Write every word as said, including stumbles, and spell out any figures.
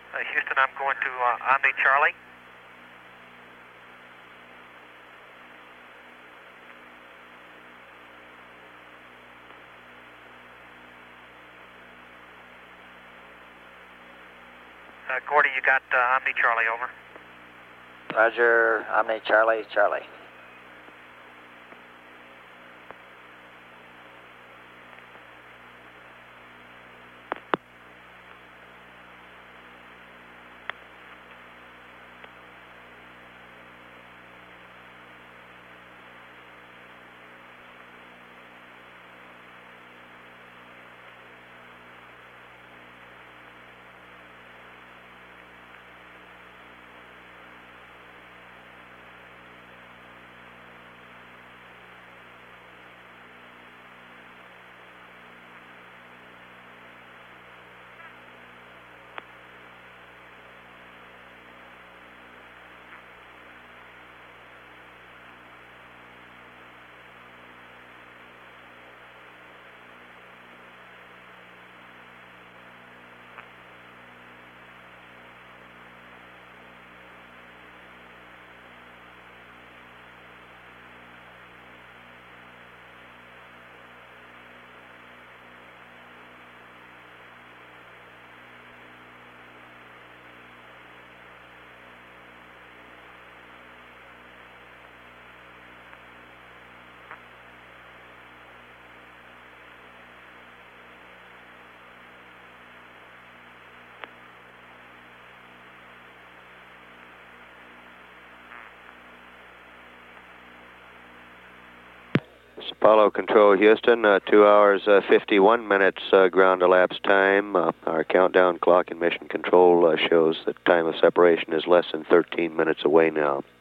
Uh, Houston, I'm going to uh, Omni Charlie. Uh, Gordy, you got uh, Omni Charlie, over. Roger, Omni Charlie, Charlie. Apollo Control, Houston, uh, two hours, uh, fifty-one minutes uh, ground elapsed time. Uh, our countdown clock in Mission Control uh, shows that time of separation is less than thirteen minutes away now.